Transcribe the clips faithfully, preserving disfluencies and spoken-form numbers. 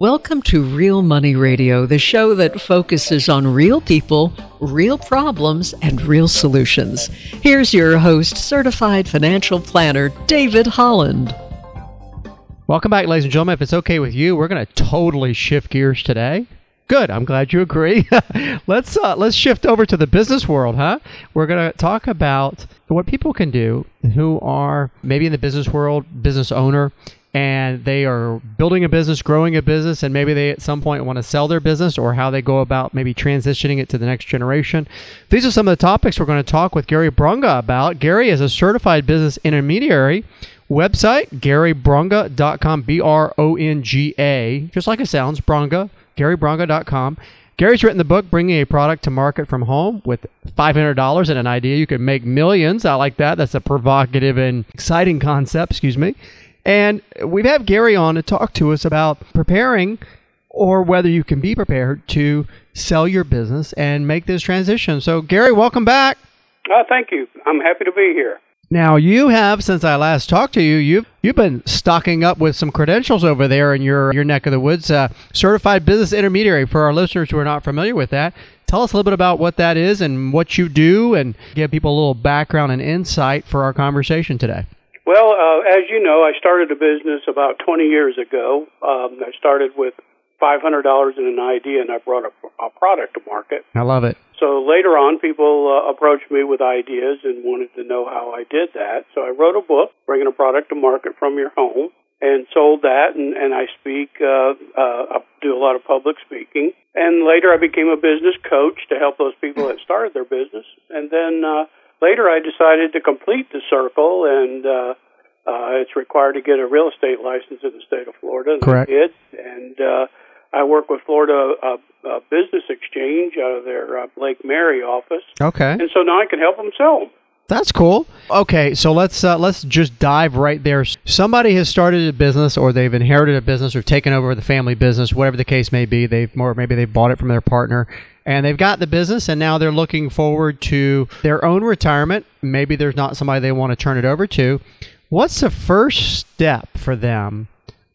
Welcome to Real Money Radio, the show that focuses on real people, real problems, and real solutions. Here's your host, certified financial planner, David Holland. Welcome back, ladies and gentlemen. If it's okay with you, we're going to totally shift gears today. Good. I'm glad you agree. let's uh, let's shift over to the business world, huh? We're going to talk about what people can do who are maybe in the business world, business owner, and they are building a business, growing a business, and maybe they at some point want to sell their business, or how they go about maybe transitioning it to the next generation. These are some of the topics we're going to talk with Gary Brunga about. Gary is a certified business intermediary. Website, gary brunga dot com, B R O N G A, just like it sounds, Brunga, gary brunga dot com. Gary's written the book, Bringing a Product to Market from Home, with five hundred dollars and an idea you can make millions. I like that. That's a provocative and exciting concept, excuse me. And we have Gary on to talk to us about preparing, or whether you can be prepared to sell your business and make this transition. So, Gary, welcome back. Oh, thank you. I'm happy to be here. Now, you have, since I last talked to you, you've you've been stocking up with some credentials over there in your, your neck of the woods. Uh, certified business intermediary, for our listeners who are not familiar with that. Tell us a little bit about what that is and what you do, and give people a little background and insight for our conversation today. Well, uh, as you know, I started a business about twenty years ago. Um, I started with five hundred dollars in an idea, and I brought a, a product to market. I love it. So later on, people uh, approached me with ideas and wanted to know how I did that. So I wrote a book, Bringing a Product to Market from Your Home, and sold that, and, and I speak, uh, uh, I do a lot of public speaking. And later I became a business coach to help those people that started their business. And then uh, later I decided to complete the circle, and uh, uh, it's required to get a real estate license in the state of Florida. And Correct. I did, and uh, I work with Florida uh, uh, Business Exchange out of their uh, Lake Mary office. Okay. And so now I can help them sell them. That's cool. Okay, so let's uh, let's just dive right there. Somebody has started a business, or they've inherited a business, or taken over the family business, whatever the case may be. They've more maybe they've bought it from their partner, and they've got the business, and now they're looking forward to their own retirement. Maybe there's not somebody they want to turn it over to. What's the first step for them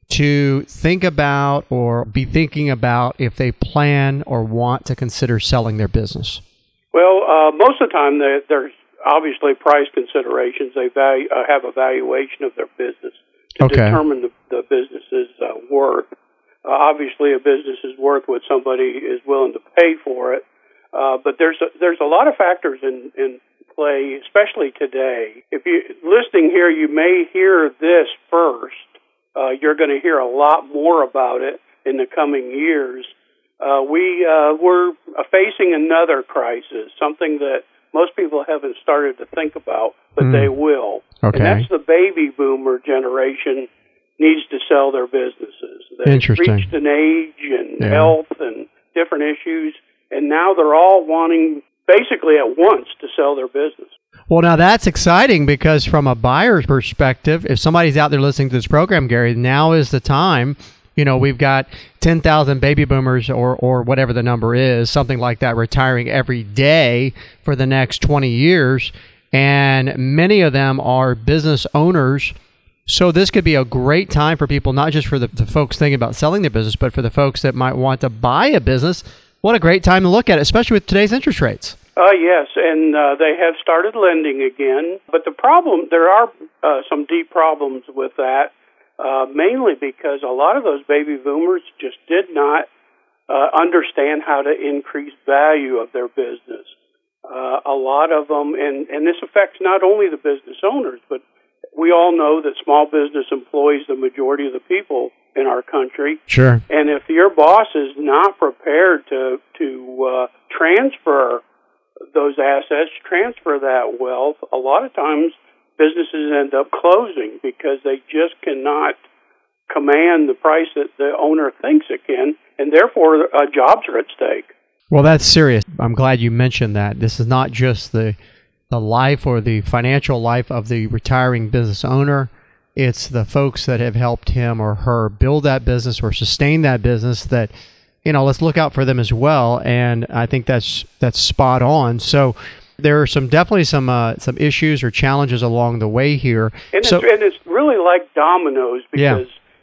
to think about, or be thinking about, if they plan or want to consider selling their business? Well, uh, most of the time they, there's obviously price considerations. They value, uh, have a valuation of their business to Okay. determine the, the business's uh, worth. Uh, obviously, a business is worth what somebody is willing to pay for it. Uh, but there's a, there's a lot of factors in, in play, especially today. If you listening here, you may hear this first. Uh, you're going to hear a lot more about it in the coming years. Uh, we uh, we're facing another crisis, something that most people haven't started to think about, but mm. they will. Okay. And that's the baby boomer generation needs to sell their businesses. They've Interesting. reached an age and yeah. health and different issues, and now they're all wanting basically at once to sell their business. Well, now that's exciting, because from a buyer's perspective, if somebody's out there listening to this program, Gary, now is the time. You know, we've got ten thousand baby boomers, or, or whatever the number is, something like that, retiring every day for the next twenty years. And many of them are business owners. So this could be a great time for people, not just for the, the folks thinking about selling their business, but for the folks that might want to buy a business. What a great time to look at it, especially with today's interest rates. Uh, yes, and uh, they have started lending again. But the problem, there are uh, some deep problems with that, uh, mainly because a lot of those baby boomers just did not uh, understand how to increase value of their business. Uh, a lot of them, and, and this affects not only the business owners, but we all know that small business employs the majority of the people in our country. Sure. And if your boss is not prepared to, to uh, transfer those assets, transfer that wealth, a lot of times businesses end up closing because they just cannot command the price that the owner thinks it can, and therefore uh, jobs are at stake. Well, that's serious. I'm glad you mentioned that. This is not just the the life or the financial life of the retiring business owner. It's the folks that have helped him or her build that business or sustain that business that, you know, let's look out for them as well. And I think that's that's spot on. So there are some definitely some uh, some issues or challenges along the way here. And, so, it's, and it's really like dominoes, because yeah.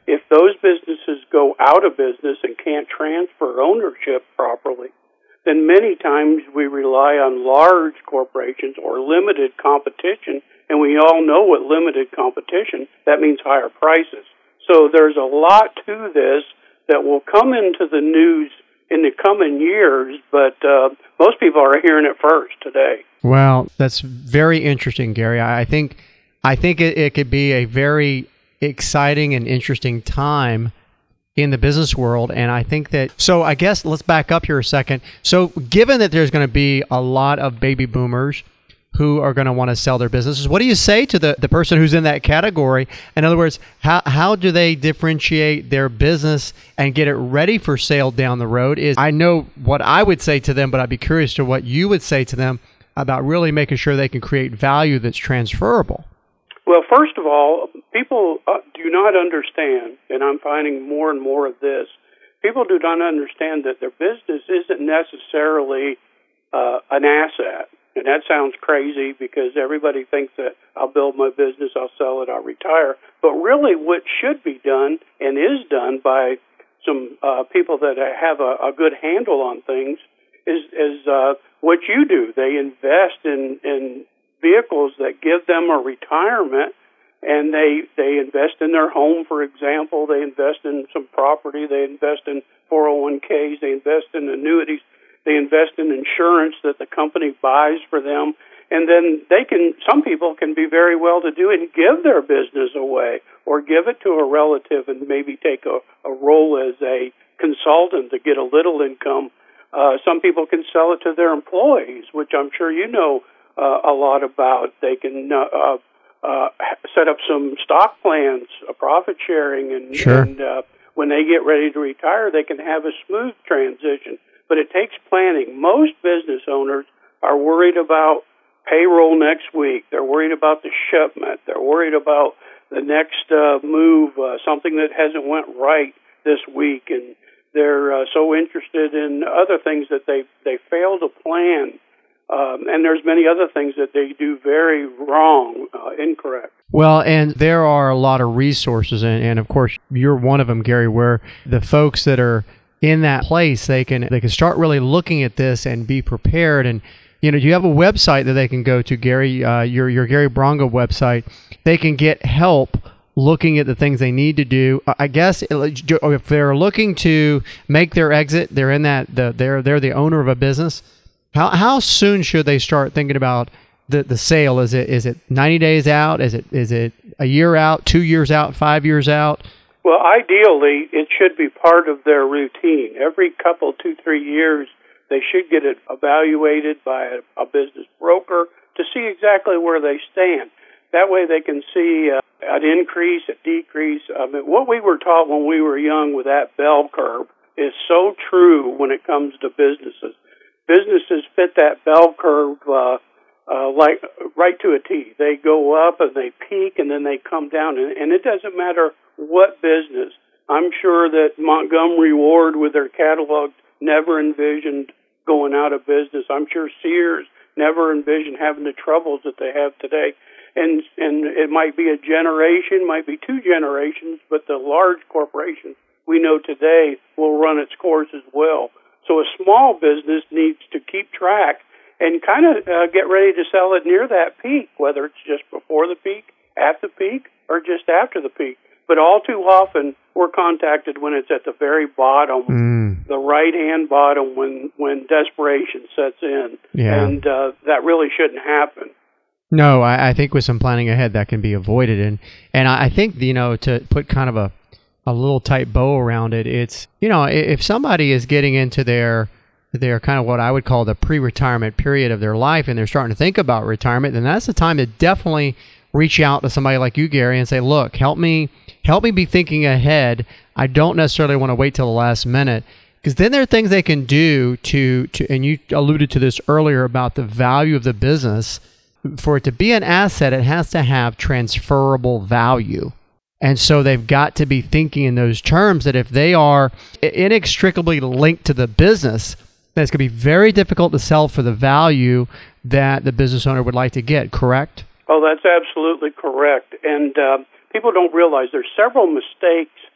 if those businesses go out of business and can't transfer ownership properly, then many times we rely on large corporations or limited competition, and we all know what limited competition, that means higher prices. So there's a lot to this that will come into the news in the coming years, but uh, most people are hearing it first today. Well, that's very interesting, Gary. I think I think it, it could be a very exciting and interesting time in the business world. And I think that, so I guess let's back up here a second. So given that there's going to be a lot of baby boomers who are going to want to sell their businesses, what do you say to the, the person who's in that category? In other words, how how do they differentiate their business and get it ready for sale down the road? Is I know what I would say to them, but I'd be curious to what you would say to them about really making sure they can create value that's transferable. Well, first of all, people uh, do not understand, and I'm finding more and more of this, people do not understand that their business isn't necessarily uh, an asset. And that sounds crazy because everybody thinks that I'll build my business, I'll sell it, I'll retire. But really what should be done and is done by some uh, people that have a, a good handle on things is, is uh, what you do. They invest in, in vehicles that give them a retirement, and they they invest in their home, for example. They invest in some property. They invest in four oh one k's. They invest in annuities. They invest in insurance that the company buys for them. And then they can, some people can be very well to do and give their business away or give it to a relative and maybe take a, a role as a consultant to get a little income. Uh, some people can sell it to their employees, which I'm sure you know uh, a lot about. They can uh, uh, set up some stock plans, a profit sharing, and, sure. and uh, when they get ready to retire, they can have a smooth transition. But it takes planning. Most business owners are worried about payroll next week. They're worried about the shipment. They're worried about the next uh, move, uh, something that hasn't went right this week. And they're uh, so interested in other things that they, they fail to plan. Um, and there's many other things that they do very wrong, uh, incorrect. Well, and there are a lot of resources, and, and of course, you're one of them, Gary, where the folks that are in that place, they can they can start really looking at this and be prepared. And you know, do you have a website that they can go to, Gary? Uh, your your Gary Brongo website. They can get help looking at the things they need to do. I guess if they're looking to make their exit, they're in that the they're they're the owner of a business. How how soon should they start thinking about the the sale? Is it is it ninety days out? Is it is it a year out? Two years out? Five years out? Well, ideally, it should be part of their routine. Every couple, two, three years, they should get it evaluated by a, a business broker to see exactly where they stand. That way they can see uh, an increase, a decrease. I mean, what we were taught when we were young with that bell curve is so true when it comes to businesses. Businesses fit that bell curve uh, uh, like right to a T. They go up and they peak and then they come down, and, and it doesn't matter what business. I'm sure that Montgomery Ward with their catalog never envisioned going out of business. I'm sure Sears never envisioned having the troubles that they have today. And and it might be a generation, might be two generations, but the large corporations we know today will run its course as well. So a small business needs to keep track and kind of uh, get ready to sell it near that peak, whether it's just before the peak, at the peak, or just after the peak. But all too often, we're contacted when it's at the very bottom, mm. the right-hand bottom, when, when desperation sets in. Yeah. And uh, that really shouldn't happen. No, I, I think with some planning ahead, that can be avoided. And and I think, you know, to put kind of a, a little tight bow around it, it's, you know, if somebody is getting into their, their kind of what I would call the pre-retirement period of their life, and they're starting to think about retirement, then that's the time to definitely reach out to somebody like you, Gary, and say, look, help me help me be thinking ahead. I don't necessarily want to wait till the last minute, because then there are things they can do to, to, and you alluded to this earlier about the value of the business. For it to be an asset, it has to have transferable value. And so they've got to be thinking in those terms that if they are inextricably linked to the business, then it's going to be very difficult to sell for the value that the business owner would like to get, correct? Oh, that's absolutely correct. And uh, people don't realize there's several mistakes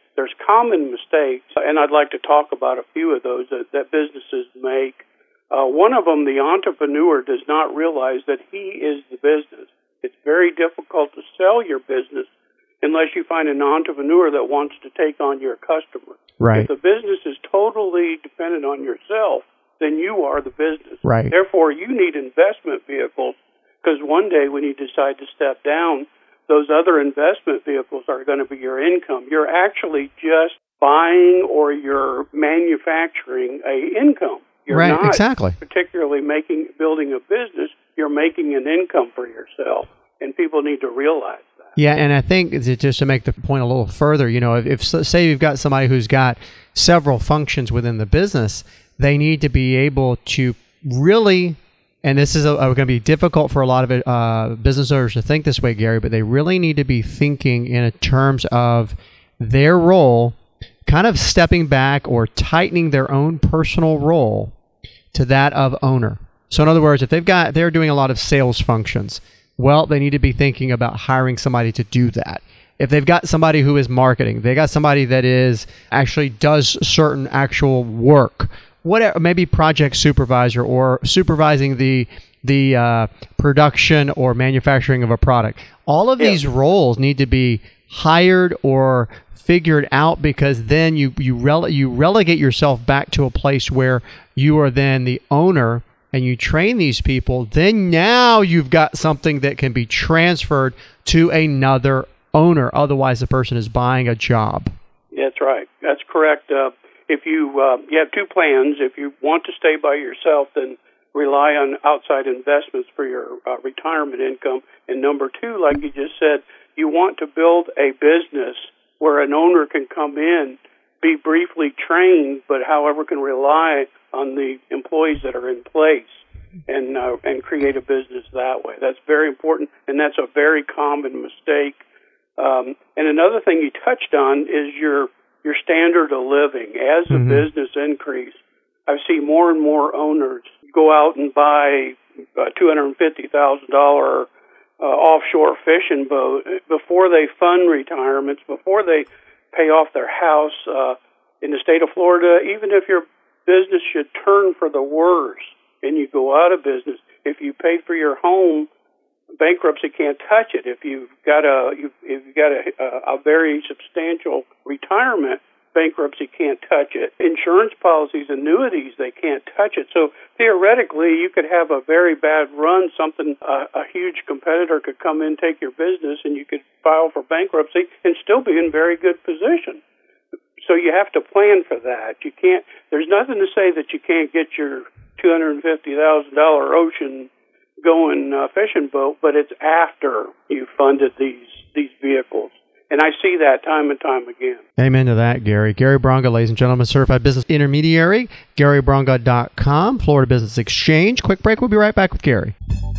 there's common mistakes, and I'd like to talk about a few of those that, that businesses make. Uh, one of them, the entrepreneur does not realize that he is the business. It's very difficult to sell your business unless you find an entrepreneur that wants to take on your customer. Right. If the business is totally dependent on yourself, then you are the business. Right. Therefore, you need investment vehicles, because one day when you decide to step down, those other investment vehicles are going to be your income. You're actually just buying or you're manufacturing a income. You're right, not exactly. particularly making building a business. You're making an income for yourself, and people need to realize that. Yeah, and I think just to make the point a little further, you know, if, if say you've got somebody who's got several functions within the business, they need to be able to really, and this is going to be difficult for a lot of it, uh, business owners to think this way, Gary, but they really need to be thinking in terms of their role, kind of stepping back or tightening their own personal role to that of owner. So in other words, if they've got, they're doing a lot of sales functions, well, they need to be thinking about hiring somebody to do that. If they've got somebody who is marketing, they got somebody that is actually does certain actual work, whatever, maybe project supervisor or supervising the the uh, production or manufacturing of a product. All of yeah. these roles need to be hired or figured out, because then you you rele- you relegate yourself back to a place where you are then the owner and you train these people. Then now you've got something that can be transferred to another owner. Otherwise, the person is buying a job. That's right. That's correct. Uh, if you uh, you have two plans. If you want to stay by yourself, then rely on outside investments for your uh, retirement income. And number two, like you just said, you want to build a business where an owner can come in, be briefly trained, but however can rely on the employees that are in place and uh, and create a business that way. That's very important, and that's a very common mistake. Um, and another thing you touched on is your your standard of living. As the mm-hmm. business increase, I see more and more owners go out and buy a two hundred fifty thousand dollars uh, offshore fishing boat before they fund retirements, before they pay off their house. Uh, in the state of Florida, even if your business should turn for the worse and you go out of business, if you paid for your home, bankruptcy can't touch it. If you've got a you've, if you've got a, a very substantial retirement, bankruptcy can't touch it. Insurance policies, annuities, they can't touch it. So theoretically, you could have a very bad run. Something uh, a huge competitor could come in, take your business, and you could file for bankruptcy and still be in very good position. So you have to plan for that. You can't. There's nothing to say that you can't get your two hundred fifty thousand dollars ocean going uh, fishing boat, but it's after you funded these these vehicles. And I see that time and time again. Amen to that, Gary. Gary Bronga, ladies and gentlemen, certified business intermediary, Gary Bronga dot com, Florida Business Exchange. Quick break. We'll be right back with Gary.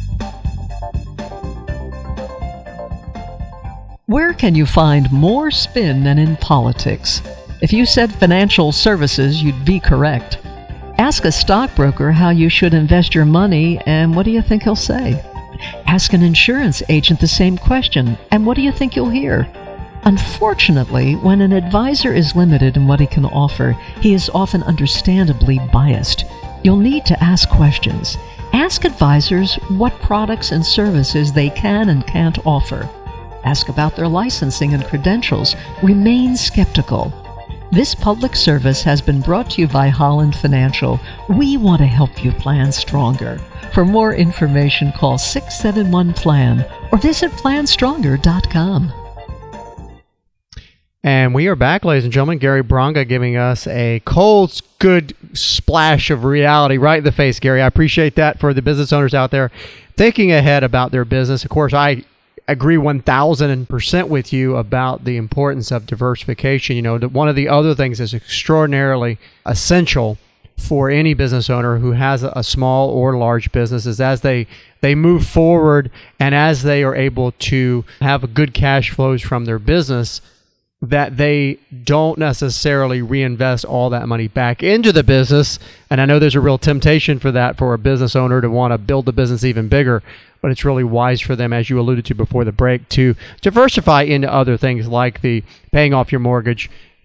Where can you find more spin than in politics? If you said financial services, you'd be correct. Ask a stockbroker how you should invest your money, and what do you think he'll say? Ask an insurance agent the same question, and what do you think you'll hear? Unfortunately, when an advisor is limited in what he can offer, he is often understandably biased. You'll need to ask questions. Ask advisors what products and services they can and can't offer. Ask about their licensing and credentials. Remain skeptical. This public service has been brought to you by Holland Financial. We want to help you plan stronger. For more information, call six seven one plan or visit plan stronger dot com. And we are back, ladies and gentlemen. Gary Bronga giving us a cold, good splash of reality right in the face, Gary. I appreciate that for the business owners out there thinking ahead about their business. Of course, I agree one thousand percent with you about the importance of diversification. You know, one of the other things that's extraordinarily essential for any business owner who has a small or large business is as they, they move forward and as they are able to have good cash flows from their business, that they don't necessarily reinvest all that money back into the business. And I know there's a real temptation for that for a business owner to want to build the business even bigger, but it's really wise for them, as you alluded to before the break, to diversify into other things like the paying off your mortgage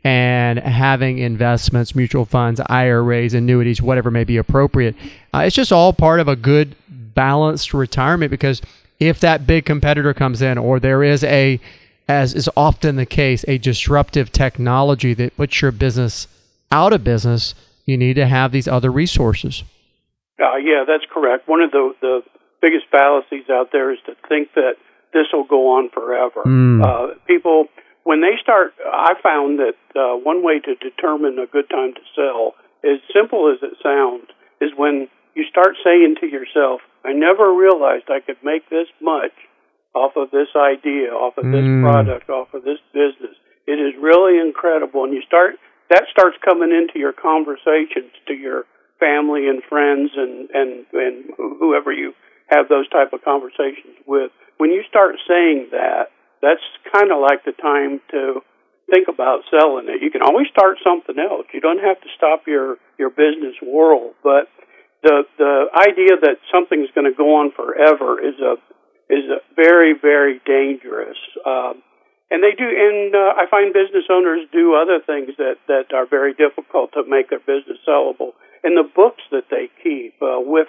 and having investments, mutual funds, I R As, annuities, whatever may be appropriate. Uh, it's just all part of a good, balanced retirement, because if that big competitor comes in, or there is a, as is often the case, a disruptive technology that puts your business out of business, you need to have these other resources. Uh, yeah, that's correct. One of the, the biggest fallacies out there is to think that this will go on forever. Mm. Uh, people, when they start, I found that uh, one way to determine a good time to sell, as simple as it sounds, is when you start saying to yourself, I never realized I could make this much off of this idea, off of this mm. product, off of this business. It is really incredible. And you start, that starts coming into your conversations to your family and friends and, and, and whoever you have those type of conversations with. When you start saying that, that's kind of like the time to think about selling it. You can always start something else. You don't have to stop your, your business world. But the the idea that something's going to go on forever is a is a very, very dangerous. Um, and they do, and uh, I find business owners do other things that, that are very difficult to make their business sellable. And the books that they keep uh, with,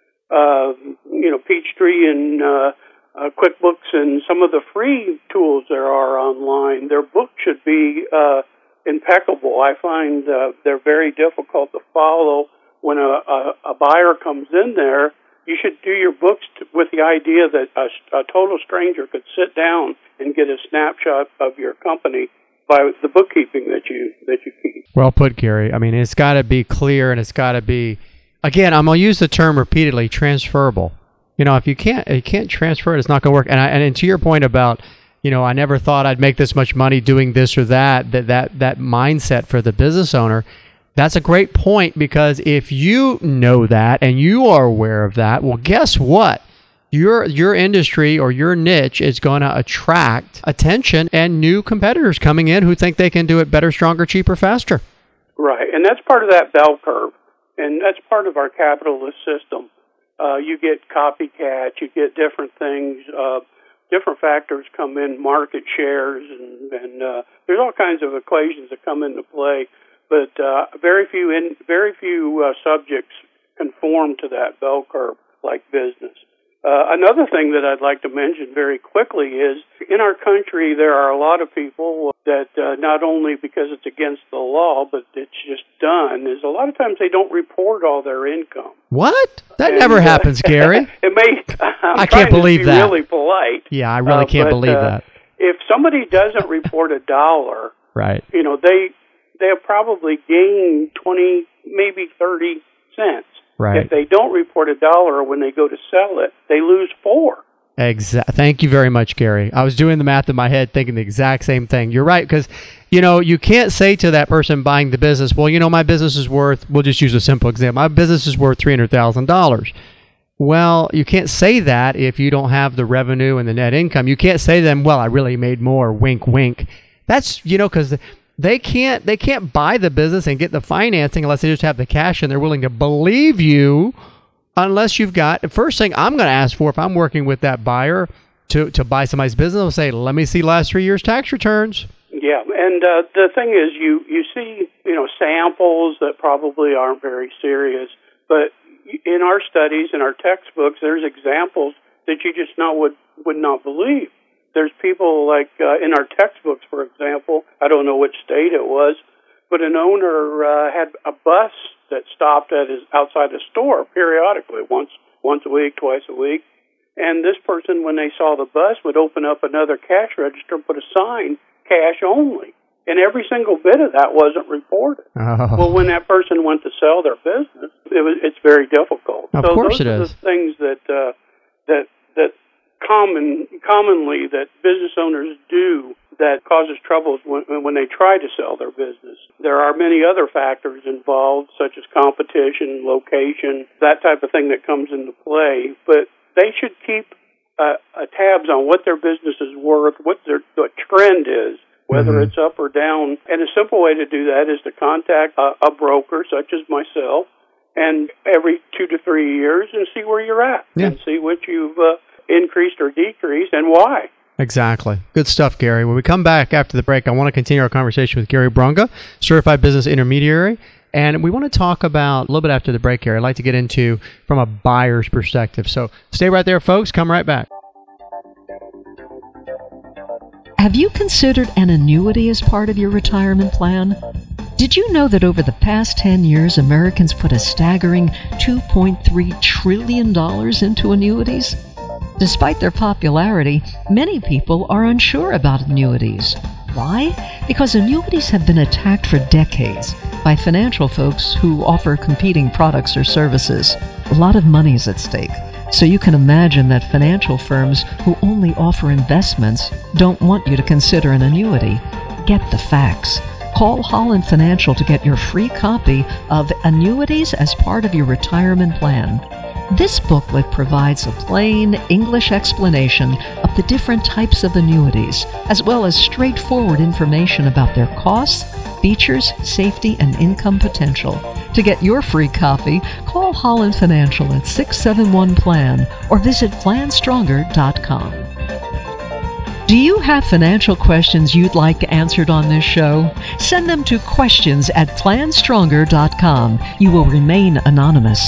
uh, you know, Peachtree and uh, uh, QuickBooks and some of the free tools there are online, their books should be uh, impeccable. I find uh, they're very difficult to follow. When a, a, a buyer comes in there, you should do your books to, with the idea that a, a total stranger could sit down and get a snapshot of your company by the bookkeeping that you that you keep. Well put, Gary. I mean, it's got to be clear, and it's got to be, again, I'm going to use the term repeatedly, transferable. You know, if you can't you can't transfer it, it's not going to work. And I, and to your point about, you know, I never thought I'd make this much money doing this or that, that that that mindset for the business owner, that's a great point, because if you know that and you are aware of that, well, guess what? Your your industry or your niche is going to attract attention and new competitors coming in who think they can do it better, stronger, cheaper, faster. Right, and that's part of that bell curve, and that's part of our capitalist system. Uh, you get copycats, you get different things, uh, different factors come in, market shares, and, and uh, there's all kinds of equations that come into play. But uh, very few in, very few uh, subjects conform to that bell curve like business. Uh, another thing that I'd like to mention very quickly is in our country there are a lot of people that uh, not only because it's against the law, but it's just done, is a lot of times they don't report all their income. What? That and, never uh, happens, Gary. It may. I'm I can't believe to be that. Really polite. Yeah, I really uh, can't but, believe uh, that. If somebody doesn't report a dollar, right? You know they. They'll probably gain twenty, maybe thirty cents. Right. If they don't report a dollar when they go to sell it, they lose four. Exactly. Thank you very much, Gary. I was doing the math in my head thinking the exact same thing. You're right, because, you know, you can't say to that person buying the business, well, you know, my business is worth, we'll just use a simple example, my business is worth three hundred thousand dollars. Well, you can't say that if you don't have the revenue and the net income. You can't say to them, well, I really made more, wink, wink. That's, you know, because They can't they can't buy the business and get the financing unless they just have the cash and they're willing to believe you, unless you've got, the first thing I'm going to ask for if I'm working with that buyer to, to buy somebody's business, I'll say, let me see last three years' tax returns. Yeah, and uh, the thing is you, you see, you know, samples that probably aren't very serious, but in our studies, in our textbooks, there's examples that you just not would, would not believe. There's people like uh, in our textbooks, for example, I don't know which state it was, but an owner uh, had a bus that stopped at his outside a store periodically, once once a week, twice a week. And this person, when they saw the bus, would open up another cash register and put a sign, cash only. And every single bit of that wasn't reported. Oh. Well, when that person went to sell their business, it was it's very difficult. Of so course those it are is. the things that uh, that that common commonly that business owners do that causes troubles when, when they try to sell their business. There are many other factors involved, such as competition, location, that type of thing that comes into play. But they should keep uh, uh, tabs on what their business is worth, what their the trend is, whether mm-hmm. it's up or down. And a simple way to do that is to contact a, a broker, such as myself, and every two to three years and see where you're at, yeah. and see what you've uh, increased or decreased and why. Exactly. Good stuff, Gary. When we come back after the break, I want to continue our conversation with Gary Brunga, Certified Business Intermediary. And we want to talk about, a little bit after the break here, I'd like to get into from a buyer's perspective. So stay right there, folks. Come right back. Have you considered an annuity as part of your retirement plan? Did you know that over the past ten years, Americans put a staggering two point three trillion dollars into annuities? Despite their popularity, many people are unsure about annuities. Why? Because annuities have been attacked for decades by financial folks who offer competing products or services. A lot of money is at stake. So you can imagine that financial firms who only offer investments don't want you to consider an annuity. Get the facts. Call Holland Financial to get your free copy of Annuities as Part of Your Retirement Plan. This booklet provides a plain English explanation of the different types of annuities, as well as straightforward information about their costs, features, safety, and income potential. To get your free copy, call Holland Financial at six seven one plan or visit plan stronger dot com. Do you have financial questions you'd like answered on this show? Send them to questions at plan stronger dot com. You will remain anonymous.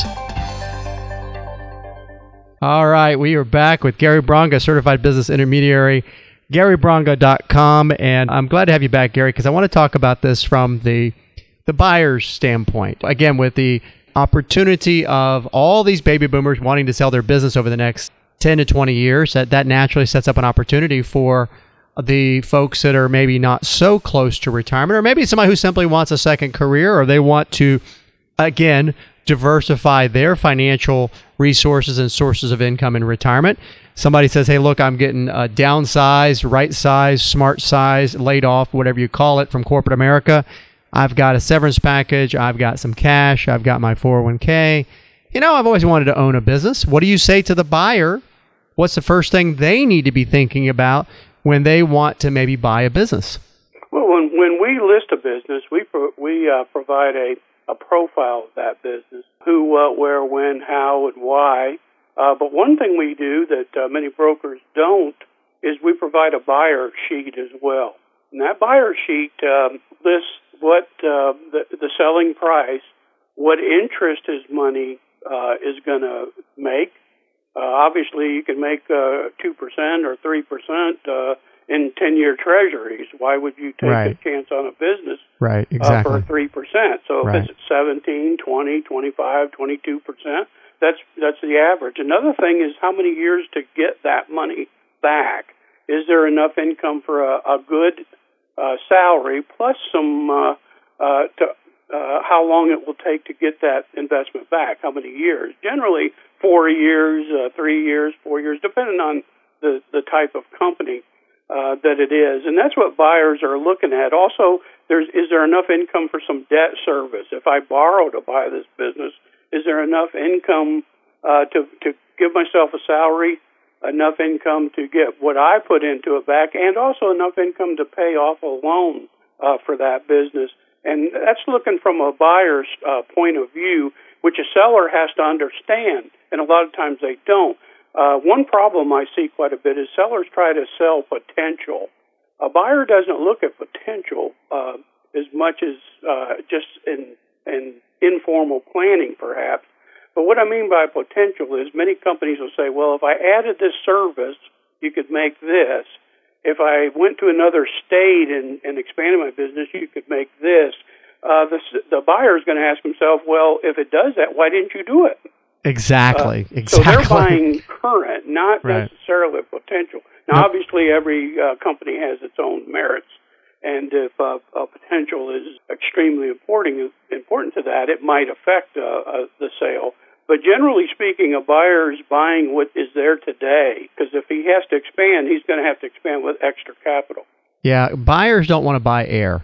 All right, we are back with Gary Brunga, Certified Business Intermediary, gary brunga dot com. And I'm glad to have you back, Gary, because I want to talk about this from the the buyer's standpoint. Again, with the opportunity of all these baby boomers wanting to sell their business over the next ten to twenty years, that, that naturally sets up an opportunity for the folks that are maybe not so close to retirement, or maybe somebody who simply wants a second career, or they want to, again, diversify their financial resources and sources of income in retirement. Somebody says, hey, look, I'm getting uh, downsized, right size, smart size, laid off, whatever you call it, from corporate America. I've got a severance package. I've got some cash. I've got my four oh one k. You know, I've always wanted to own a business. What do you say to the buyer? What's the first thing they need to be thinking about when they want to maybe buy a business? Well, when, when we list a business, we pro- we uh, provide a, a profile of that business, who, what, where, when, how, and why. Uh, but one thing we do that uh, many brokers don't is we provide a buyer sheet as well. And that buyer sheet um, lists what uh, the, the selling price, what interest his money uh, is going to make. Uh, obviously, you can make uh, two percent or three percent uh, in ten-year treasuries. Why would you take Right. a chance on a business Right, exactly. uh, for three percent? So if Right. it's at seventeen, twenty, twenty-five, twenty-two percent, that's, that's the average. Another thing is how many years to get that money back. Is there enough income for a, a good uh, salary plus some uh, uh, to uh, how long it will take to get that investment back? How many years? Generally, four years, uh, three years, four years, depending on the the type of company uh, that it is, and that's what buyers are looking at. Also, there's is there enough income for some debt service? If I borrow to buy this business, is there enough income uh, to to give myself a salary? Enough income to get what I put into it back, and also enough income to pay off a loan uh, for that business. And that's looking from a buyer's uh, point of view, which a seller has to understand, and a lot of times they don't. Uh, one problem I see quite a bit is sellers try to sell potential. A buyer doesn't look at potential uh, as much as uh, just in, in informal planning, perhaps. But what I mean by potential is many companies will say, well, if I added this service, you could make this. If I went to another state and, and expanded my business, you could make this. Uh, the, the buyer is going to ask himself, well, if it does that, why didn't you do it? Exactly. Uh, exactly. So they're buying current, not Right. necessarily potential. Now, Nope. obviously, every uh, company has its own merits. And if uh, a potential is extremely important, important to that, it might affect uh, uh, the sale. But generally speaking, a buyer is buying what is there today, because if he has to expand, he's going to have to expand with extra capital. Yeah, buyers don't want to buy air.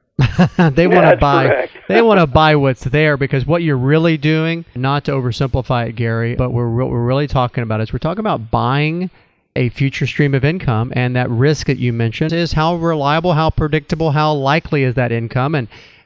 they Yeah, want to that's buy correct. they want to buy what's there, because what you're really doing, not to oversimplify it, Gary, but we're what we're really talking about is we're talking about buying a future stream of income, and that risk that you mentioned is how reliable, how predictable, how likely is that income. And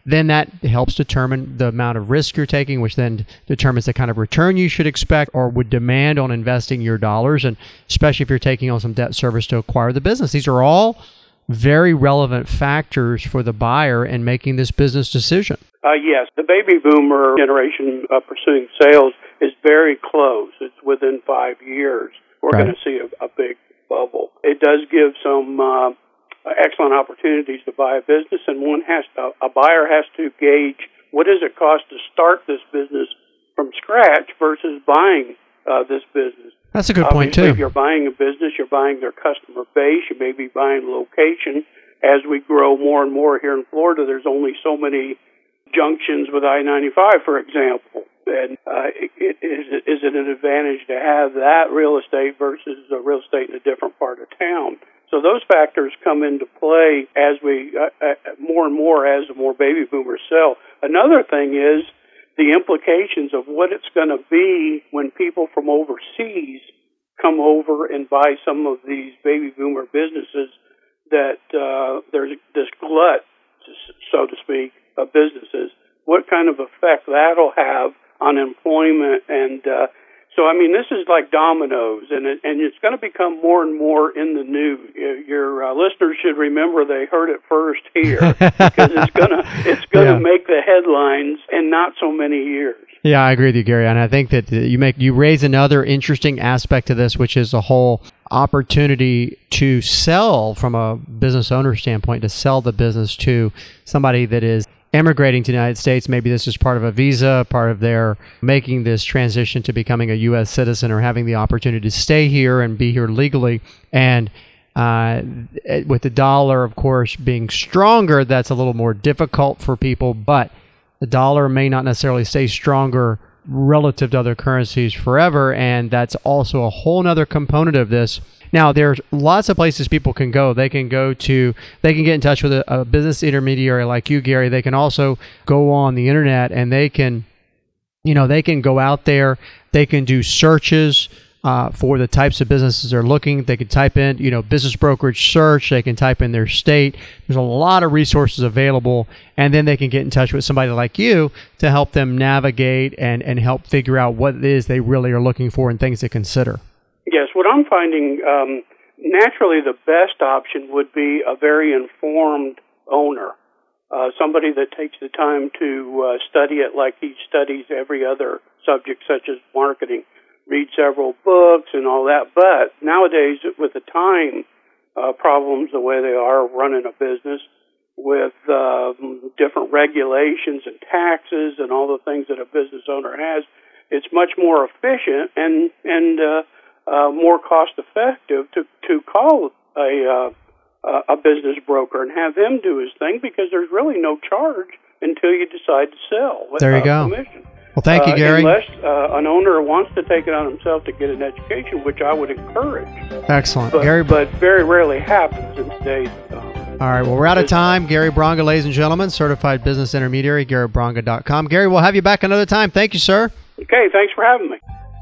then that helps determine the amount of risk you're taking, which then determines the kind of return you should expect or would demand on investing your dollars, and especially if you're taking on some debt service to acquire the business. These are all very relevant factors for the buyer in making this business decision. Uh, yes, the baby boomer generation uh, pursuing sales is very close. It's within five years. We're Right. going to see a, a big bubble. It does give some uh, excellent opportunities to buy a business, and one has to, a buyer has to gauge what does it cost to start this business from scratch versus buying uh, this business. That's a good point, Obviously, too. if you're buying a business, you're buying their customer base. You may be buying location. As we grow more and more here in Florida, there's only so many junctions with I ninety-five, for example. And uh, it, it, is, it, is it an advantage to have that real estate versus a real estate in a different part of town? So those factors come into play as we, uh, uh, more and more as the more baby boomers sell. Another thing is the implications of what it's going to be when people from overseas come over and buy some of these baby boomer businesses, that uh, there's this glut, so to speak, of businesses. What kind of effect that'll have on employment? And uh, so, I mean, this is like dominoes, and it, and it's going to become more and more in the news. Your uh, listeners should remember they heard it first here, because it's gonna it's gonna Yeah. make the headlines in not so many years. Yeah, I agree with you, Gary, and I think that you make you raise another interesting aspect to this, which is the whole opportunity to sell from a business owner standpoint, to sell the business to somebody that is immigrating to the United States. Maybe this is part of a visa, part of their making this transition to becoming a U S citizen or having the opportunity to stay here and be here legally. And uh, with the dollar, of course, being stronger, that's a little more difficult for people, but the dollar may not necessarily stay stronger relative to other currencies forever, and that's also a whole other component of this. Now, there's lots of places people can go. They can go to, they can get in touch with a, a business intermediary like you, Gary. They can also go on the internet and they can, you know, they can go out there. They can do searches uh, for the types of businesses they're looking. They can type in, you know, business brokerage search. They can type in their state. There's a lot of resources available, and then they can get in touch with somebody like you to help them navigate and, and help figure out what it is they really are looking for and things to consider. Yes, what I'm finding, um, naturally the best option would be a very informed owner, uh, somebody that takes the time to uh, study it like he studies every other subject, such as marketing, read several books and all that. But nowadays, with the time uh, problems the way they are running a business, with uh, different regulations and taxes and all the things that a business owner has, it's much more efficient and and uh, Uh, more cost-effective to to call a uh, a business broker and have him do his thing, because there's really no charge until you decide to sell. There you go. Commission. Well, thank you, Uh, Gary. unless uh, an owner wants to take it on himself to get an education, which I would encourage. Excellent. But, Gary, but very rarely happens in today's. Uh, all right, well, we're out of time. Gary Bronga, ladies and gentlemen, certified business intermediary, Gary Bronga dot com. Gary, we'll have you back another time. Thank you, sir. okay, thanks for having me.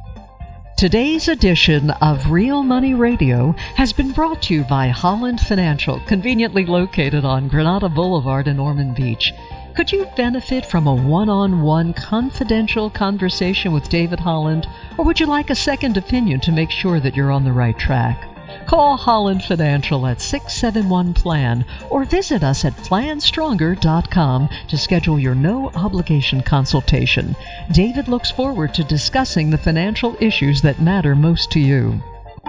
Today's edition of Real Money Radio has been brought to you by Holland Financial, conveniently located on Granada Boulevard in Ormond Beach. Could you benefit from a one-on-one confidential conversation with David Holland, or would you like a second opinion to make sure that you're on the right track? Call Holland Financial at six seven one plan or visit us at plan stronger dot com to schedule your no-obligation consultation. David looks forward to discussing the financial issues that matter most to you.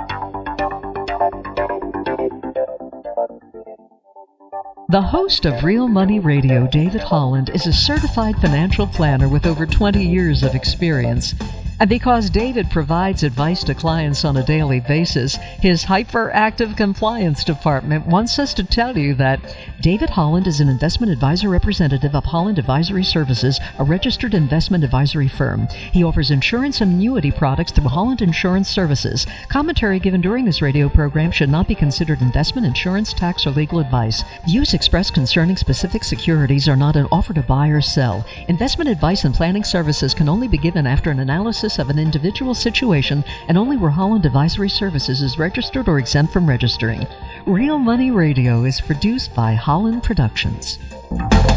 The host of Real Money Radio, David Holland, is a certified financial planner with over twenty years of experience. And because David provides advice to clients on a daily basis, his hyperactive compliance department wants us to tell you that David Holland is an investment advisor representative of Holland Advisory Services, a registered investment advisory firm. He offers insurance and annuity products through Holland Insurance Services. Commentary given during this radio program should not be considered investment, insurance, tax, or legal advice. Views expressed concerning specific securities are not an offer to buy or sell. Investment advice and planning services can only be given after an analysis of an individual situation and only where Holland Advisory Services is registered or exempt from registering. Real Money Radio is produced by Holland Productions.